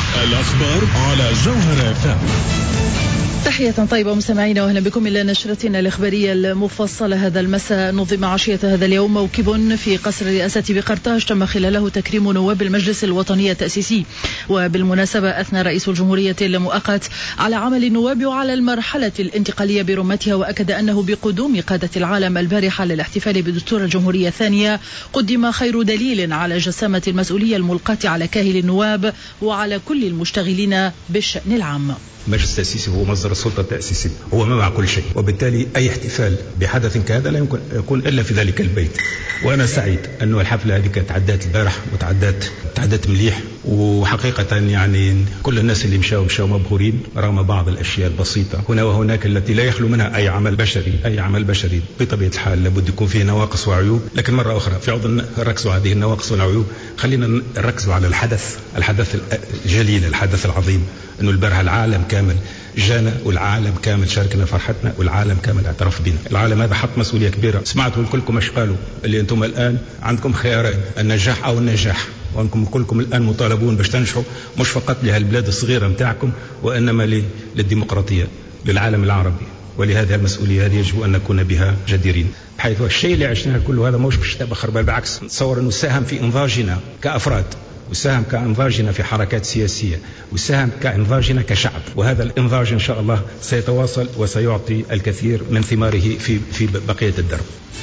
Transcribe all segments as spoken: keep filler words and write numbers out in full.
الأخبار على جوهر اف ام. تحية طيبة مستمعينا وأهلا بكم إلى نشرتنا الإخبارية المفصلة هذا المساء. نظم عشية هذا اليوم موكب في قصر الرئاسة بقرطاج تم خلاله تكريم نواب المجلس الوطني التأسيسي. وبالمناسبة أثنى رئيس الجمهورية المؤقت على عمل النواب وعلى المرحلة الانتقالية برمتها، وأكد أنه بقدوم قادة العالم البارحة للاحتفال بدستور الجمهورية الثانية قدم خير دليل على جسامة المسؤولية الملقاة على كاهل النواب وعلى كل المشتغلين بالشأن العام. المجلس التأسيسي هو مصدر السلطة التأسيسية، هو ما مع كل شيء، وبالتالي أي احتفال بحدث كهذا لا يمكن يكون إلا في ذلك البيت. وأنا سعيد أنه الحفلة هذه كانت تعدات البارح وتعدات تعدات مليح، وحقيقة يعني كل الناس اللي مشاوا مشاوا مبهورين رغم بعض الأشياء البسيطة هنا وهناك التي لا يخلو منها أي عمل بشري. أي عمل بشري بطبيعة الحال لابد يكون فيه نواقص وعيوب، لكن مرة أخرى في عوض نركز على هذه النواقص والعيوب خلينا نركز على الحدث الحدث الجليل، الحدث العظيم، أنه البارحة العالم كامل جانا والعالم كامل شاركنا فرحتنا والعالم كامل اعترف بنا. العالم هذا حط مسؤولية كبيرة. سمعتوا كلكم مش قالوا اللي أنتم الآن عندكم خيارين، النجاح أو النجاح، وأنكم كلكم الآن مطالبون باش تنجحوا مش فقط لهالبلاد الصغيرة متاعكم وإنما للديمقراطية للعالم العربي. ولهذه المسؤولية هذه يجب أن نكون بها جديرين، بحيث الشيء اللي عشناه كله هذا مش باش تبخر، بل بالعكس نتصور أنه ساهم في إنضاجنا كأفراد، وساهم كإنضاجنا في حركات سياسية، وساهم كإنضاجنا كشعب. وهذا الإنضاج إن شاء الله سيتواصل وسيعطي الكثير من ثماره في في بقية الدرب.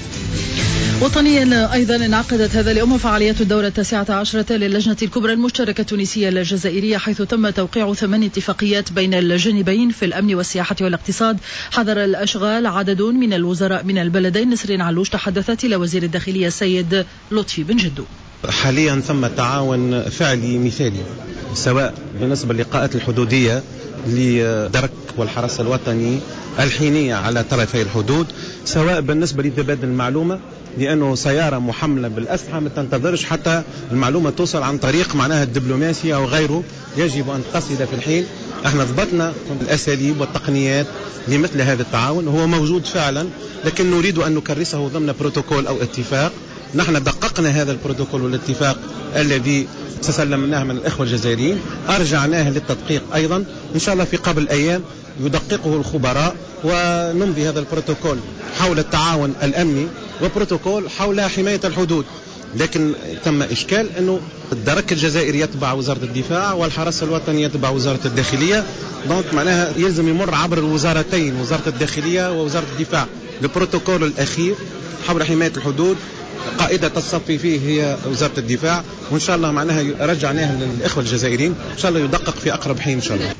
وطنيا أيضا انعقدت هذا اليوم فعاليات الدورة التاسعة عشرة للجنة الكبرى المشتركة التونسية الجزائرية، حيث تم توقيع ثمان اتفاقيات بين الجانبين في الأمن والسياحة والاقتصاد. حضر الأشغال عدد من الوزراء من البلدين. نسرين علوش تحدثت إلى وزير الداخلية السيد لطفي بن جدو. حاليا ثم تعاون فعلي مثالي، سواء بالنسبة للقاءات الحدودية لدرك والحرس الوطني الحينية على طرفي الحدود، سواء بالنسبة لتبادل المعلومة، لأنه سيارة محملة بالأسلحة ما تنتظرش حتى المعلومة توصل عن طريق معناها الدبلوماسية أو غيره، يجب أن تصل في الحين. احنا ضبطنا الأساليب والتقنيات لمثل هذا التعاون، هو موجود فعلا، لكن نريد أن نكرسه ضمن بروتوكول أو اتفاق. نحن دققنا هذا البروتوكول والاتفاق الذي تسلمناه من الإخوة الجزائريين، أرجعناه للتدقيق أيضا، إن شاء الله في قبل أيام يدققه الخبراء ونمضي هذا البروتوكول حول التعاون الأمني وبروتوكول حول حماية الحدود. لكن تم إشكال أنه الدرك الجزائري يتبع وزارة الدفاع والحرس الوطني يتبع وزارة الداخلية، دونك معناها يلزم يمر عبر الوزارتين، وزارة الداخلية ووزارة الدفاع. البروتوكول الأخير حول حماية الحدود قائدة الصف فيه هي وزارة الدفاع، وإن شاء الله معناها رجعناها للإخوة الجزائريين، إن شاء الله يدقق في أقرب حين إن شاء الله.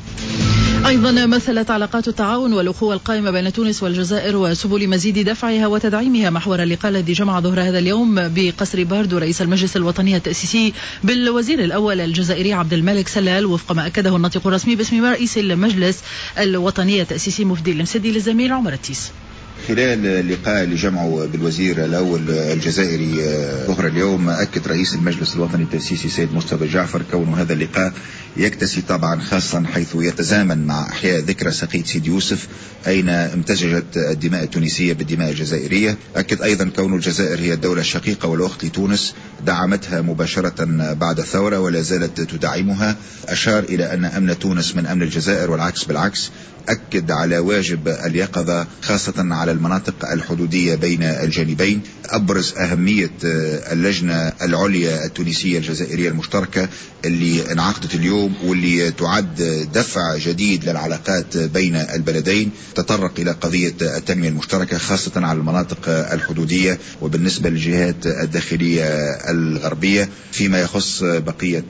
أيضا مثلت علاقات التعاون والأخوة القائمة بين تونس والجزائر وسبل مزيد دفعها وتدعيمها محور اللقاء الذي جمع ظهر هذا اليوم بقصر باردو رئيس المجلس الوطني التأسيسي بالوزير الأول الجزائري عبد الملك سلال، وفق ما أكده الناطق الرسمي باسم رئيس المجلس الوطني التأسيسي مفدي المسدي للزميل عمر التيس. خلال اللقاء اللي جمعه بالوزير الأول الجزائري ظهر اليوم، أكد رئيس المجلس الوطني التأسيسي سيد مصطفى جعفر كون هذا اللقاء يكتسي طبعا خاصا حيث يتزامن مع إحياء ذكرى سقيط سيدي يوسف أين امتزجت الدماء التونسية بالدماء الجزائرية. أكد أيضا كون الجزائر هي الدولة الشقيقة والأخت لتونس، دعمتها مباشرة بعد الثورة ولا زالت تدعمها. أشار إلى أن أمن تونس من أمن الجزائر والعكس بالعكس. أكد على واجب اليقظة خاصة على المناطق الحدودية بين الجانبين. أبرز أهمية اللجنة العليا التونسية الجزائرية المشتركة اللي انعقدت اليوم واللي تعد دفع جديد للعلاقات بين البلدين. تطرق إلى قضية التنمية المشتركة خاصة على المناطق الحدودية وبالنسبة للجهات الداخلية الغربية. فيما يخص بقية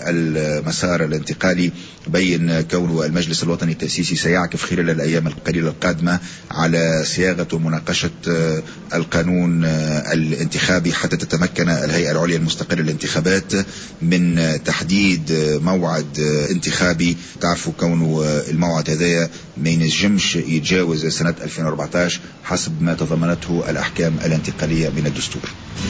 المسار الانتقالي، بين كون المجلس الوطني التأسيسي سيعكف خلال الأيام القليلة القادمة على صياغة ومناقشة القانون الانتخابي حتى تتمكن الهيئة العليا المستقلة للانتخابات من تحديد موعد انتخابي. تعرفوا كون الموعد هذا ما ينجمش يتجاوز سنة ألفين وأربعة عشر حسب ما تضمنته الأحكام الانتقالية من الدستور.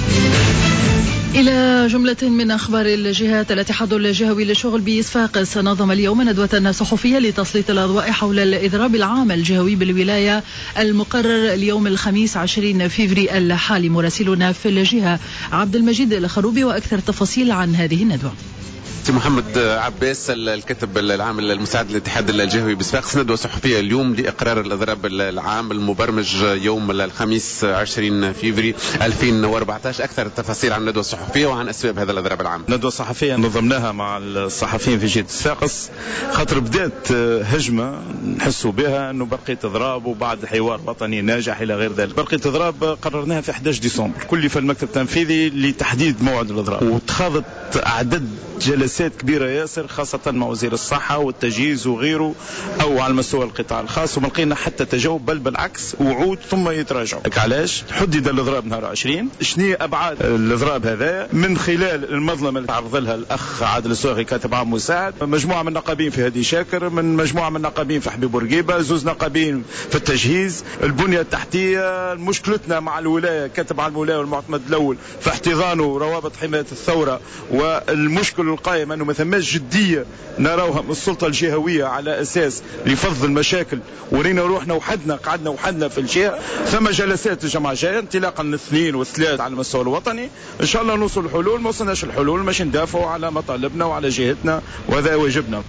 إلى جملة من أخبار الجهات. الاتحاد الجهوي للشغل بصفاقس نظم اليوم ندوة صحفية لتسليط الأضواء حول الإضراب العام الجهوي بالولاية المقرر اليوم الخميس عشرين فبراير الحالي. مراسلنا في الجهة عبد المجيد الخروبي وأكثر تفاصيل عن هذه الندوة. سي محمد عباس الكاتب العام المساعد للاتحاد الجهوي بصفاقس، ندوة صحفية اليوم لإقرار الإضراب العام المبرمج يوم الخميس عشرين فيفري ألفين وأربعة عشر. أكثر التفاصيل عن الندوة الصحفية وعن أسباب هذا الإضراب العام. ندوة صحفية نظمناها مع الصحفيين في جهة صفاقس خاطر بدأت هجمة نحسوا بها أنه برقية إضراب وبعد حوار وطني ناجح إلى غير ذلك. برقية إضراب قررناها في أحد عشر ديسمبر، كلف المكتب التنفيذي لتحديد موعد الإضراب، واتخذت أعداد جلسات كبيرة ياسر خاصة مع وزير الصحة والتجهيز وغيره أو على مستوى القطاع الخاص، وما لقينا حتى تجاوب، بل بالعكس وعود ثم يتراجعوا. علاش حدد الإضراب نهار عشرين؟ شنو أبعاد الإضراب هذا؟ من خلال المظلمة اللي تعرض لها الأخ عادل الصاغي كاتب عام مساعد، مجموعة من النقابين في هدي شاكر، من مجموعة من النقابين في حبيب بورقيبة، زوز نقابين في التجهيز، البنية التحتية، مشكلتنا مع الولاية كاتب عام الولاية والمعتمد الأول في احتضانه روابط حماية الثورة، والمشكل القائم أنه ما ثماش جدية نراوها من السلطة الجهوية على أساس لفض المشاكل، ورينا روحنا وحدنا قعدنا وحدنا في الجهة. ثم جلسات الجماعة جاية انطلاقا من الاثنين والثلاث على المستوى الوطني، إن شاء الله نوصل الحلول. ما وصلناش الحلول مش ندافعوا على مطالبنا وعلى جهتنا، وهذا واجبنا.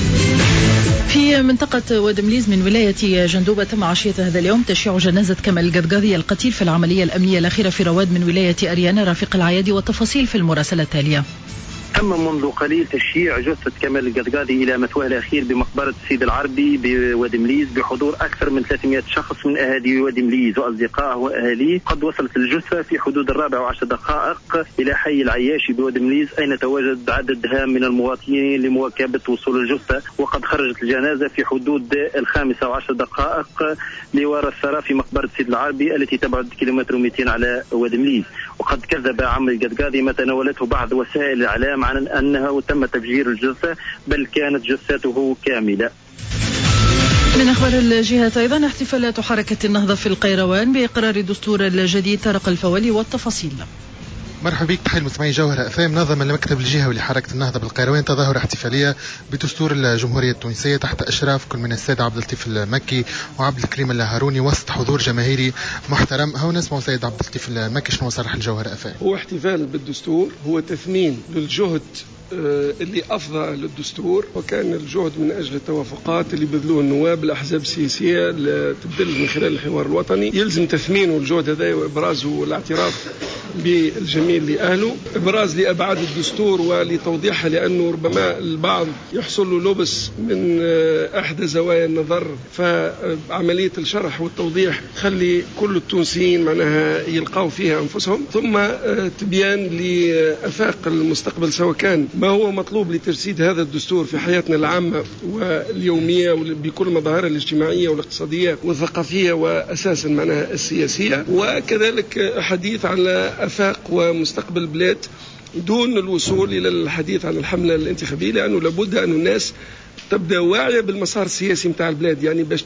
في منطقة ودمليز من ولاية جندوبة تم عشية هذا اليوم تشييع جنازة كمال القدقاضي القتيل في العملية الأمنية الأخيرة في رواد من ولاية أريانا. رافق العيادي والتفاصيل في المراسلة التالية. تم منذ قليل تشييع جثة كمال القدقاضي إلى مثواه الأخير بمقبرة السيد العربي بودمليز بحضور أكثر من ثلاثمائة شخص من أهالي ودمليز وأصدقائه وأهاليه. قد وصلت الجثة في حدود الرابع وعشر دقائق إلى حي العياشي بودمليز، أين تواجد عدد هام من المواطنين لمواكبة وصول الجثة. وقد خرجت الجنازة في حدود الخامسة وعشر دقائق لوراء الثرى في مقبرة السيد العربي التي تبعد كيلومتر ومئتين على ودمليز. وقد كذب عم القدقاضي ما تناولته بعض وسائل الإعلام عن أنه تم تفجير الجثة، بل كانت جثته كاملة. من أخبار الجهات أيضا احتفالات حركة النهضة في القيروان بإقرار الدستور الجديد. طارق الفولي والتفاصيل. مرحبا بك. تحية المستمعين جوهر اف ام. نظم المكتب الجهوي لحركة النهضة بالقيروان تظاهرة احتفالية بدستور الجمهورية التونسية تحت اشراف كل من السيد عبد اللطيف المكي وعبد الكريم الهاروني وسط حضور جماهيري محترم. هو نسمع سيد عبد اللطيف المكي شنو صرح الجوهر اف ام. هو احتفال بالدستور، هو تثمين للجهد اللي أفضى للدستور، وكان الجهد من أجل التوافقات اللي بذلوه النواب الأحزاب السياسية تبذل من خلال الحوار الوطني. يلزم تثمينه الجهد هذا وإبرازه والاعتراف بالجميل لأهله، إبراز لأبعاد الدستور ولتوضيحها، لأنه ربما البعض يحصل له لبس من أحدى زوايا النظر، فعملية الشرح والتوضيح خلي كل التونسيين معناها يلقوا فيها أنفسهم، ثم تبيان لأفاق المستقبل سواء كان ما هو مطلوب لتجسيد هذا الدستور في حياتنا العامة واليومية بكل مظاهرها الاجتماعية والاقتصادية والثقافية وأساسا معناها السياسية، وكذلك حديث على أفاق ومستقبل البلاد دون الوصول إلى الحديث عن الحملة الانتخابية، لأنه لابد أن الناس تبدأ واعية بالمسار السياسي متاع البلاد، يعني باش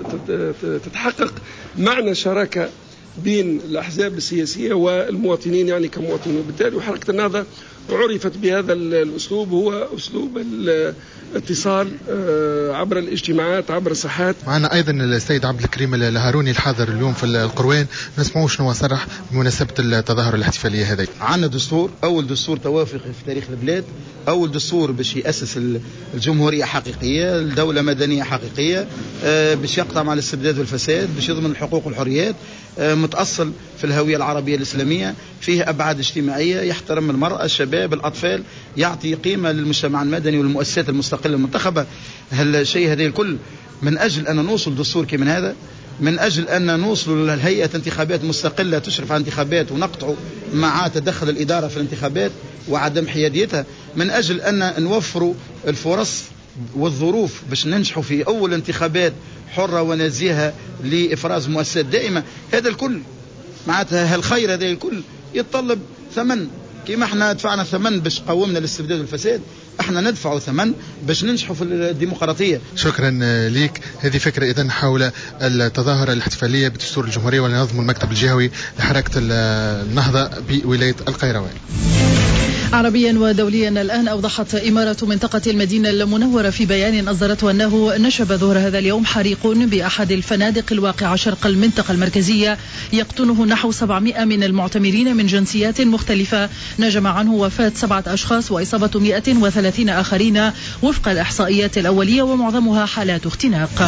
تتحقق معنى شراكة بين الأحزاب السياسية والمواطنين يعني كمواطنين. وبالتالي حركة النهضة عرفت بهذا الأسلوب، هو أسلوب الاتصال عبر الاجتماعات عبر الساحات. معنا أيضا السيد عبد الكريم الهاروني الحاضر اليوم في القروان، نسمعوا شنو صرح بمناسبة التظاهر الاحتفالية هذه. عندنا دستور، أول دستور توافقي في تاريخ البلاد، أول دستور باش يأسس الجمهورية حقيقية، الدولة مدنية حقيقية، باش يقطع مع الاستبداد والفساد، باش يضمن الحقوق والحريات، متأصل في الهوية العربية الإسلامية، فيه أبعاد اجتماعية، يحترم المرأة الشباب الأطفال، يعطي قيمة للمجتمع المدني والمؤسسات المستقلة المنتخبة. هالشيء هذا الكل من أجل أن نوصل دستور كمن هذا، من أجل أن نوصل لهيئة انتخابات مستقلة تشرف على انتخابات ونقطع مع تدخل الإدارة في الانتخابات وعدم حياديتها، من أجل أن نوفروا الفرص والظروف باش ننجحوا في أول انتخابات حرة ونزيهة لإفراز مؤسسات دائمة. هذا الكل معناتها هالخير هذا الكل يتطلب ثمن، كما احنا دفعنا ثمن باش قومنا الاستبداد والفساد، احنا ندفع ثمن باش ننجحوا في الديمقراطية. شكرا ليك. هذه فكرة إذن حول التظاهرة الاحتفالية بدستور الجمهورية ولنظم المكتب الجهوي لحركة النهضة بولاية القيروان. عربيا ودوليا الآن. أوضحت إمارة منطقة المدينة المنورة في بيان أصدرته أنه نشب ظهر هذا اليوم حريق بأحد الفنادق الواقعة شرق المنطقة المركزية يقطنه نحو سبعمائة من المعتمرين من جنسيات مختلفة، نجم عنه وفاة سبعة أشخاص وإصابة مئة وثلاثين آخرين وفق الإحصائيات الأولية، ومعظمها حالات اختناق.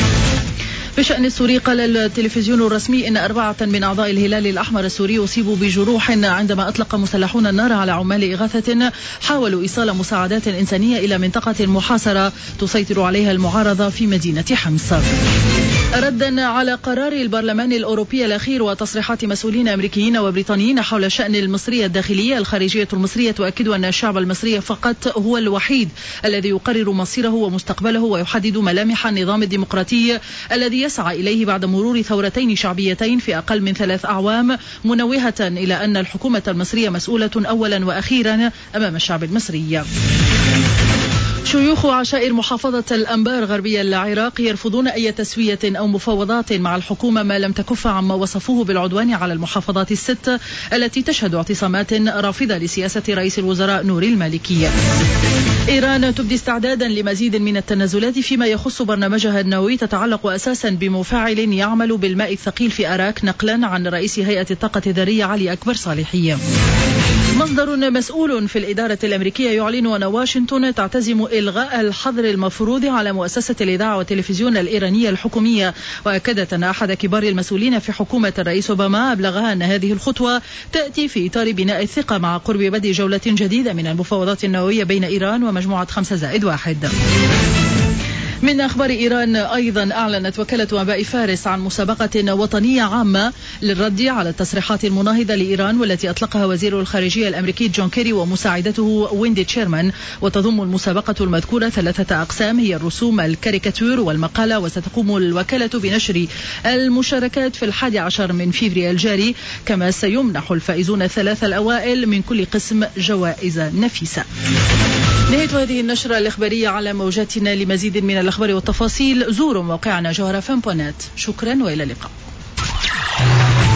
بشأن السوري، قال التلفزيون الرسمي إن أربعة من أعضاء الهلال الأحمر السوري أصيبوا بجروح عندما أطلق مسلحون النار على عمال إغاثة حاولوا إيصال مساعدات إنسانية إلى منطقة محاصرة تسيطر عليها المعارضة في مدينة حمص. ردا على قرار البرلمان الأوروبي الأخير وتصريحات مسؤولين أمريكيين وبريطانيين حول الشأن المصري الداخلي، الخارجية المصرية تؤكد أن الشعب المصري فقط هو الوحيد الذي يقرر مصيره ومستقبله ويحدد ملامح النظام الديمقراطي الذي يسعى إليه بعد مرور ثورتين شعبيتين في أقل من ثلاث أعوام، منوهة إلى أن الحكومة المصرية مسؤولة أولا وأخيرا أمام الشعب المصري. شيوخ عشائر محافظة الأنبار غربية العراق يرفضون أي تسوية أو مفاوضات مع الحكومة ما لم تكف عما وصفوه بالعدوان على المحافظات الست التي تشهد اعتصامات رافضة لسياسة رئيس الوزراء نوري المالكي. إيران تبدي استعدادا لمزيد من التنازلات فيما يخص برنامجها النووي، تتعلق أساسا بمفاعل يعمل بالماء الثقيل في أراك، نقلا عن رئيس هيئة الطاقة الذرية علي أكبر صالحية. مصدر مسؤول في الإدارة الأمريكية يعلن أن واشنطن تعتزم إلغاء الحظر المفروض على مؤسسة الإذاعة والتلفزيون الإيرانية الحكومية، وأكدت أن أحد كبار المسؤولين في حكومة الرئيس أوباما أبلغها أن هذه الخطوة تأتي في إطار بناء الثقة مع قرب بدء جولة جديدة من المفاوضات النووية بين إيران ومجموعة خمسة زائد واحد. من أخبار إيران أيضا، أعلنت وكالة أنباء فارس عن مسابقة وطنية عامة للرد على التصريحات المناهضة لإيران والتي أطلقها وزير الخارجية الأمريكي جون كيري ومساعدته ويندي تشيرمان. وتضم المسابقة المذكورة ثلاثة أقسام هي الرسوم، الكاريكاتور والمقالة، وستقوم الوكالة بنشر المشاركات في الحادي عشر من فيفري الجاري، كما سيمنح الفائزون الثلاثة الأوائل من كل قسم جوائز نفيسة. نهاية هذه النشرة الإخبارية على موجاتنا. لمزيد من الأخبار والتفاصيل زوروا موقعنا جوهرة فم دوت نت. شكرا وإلى اللقاء.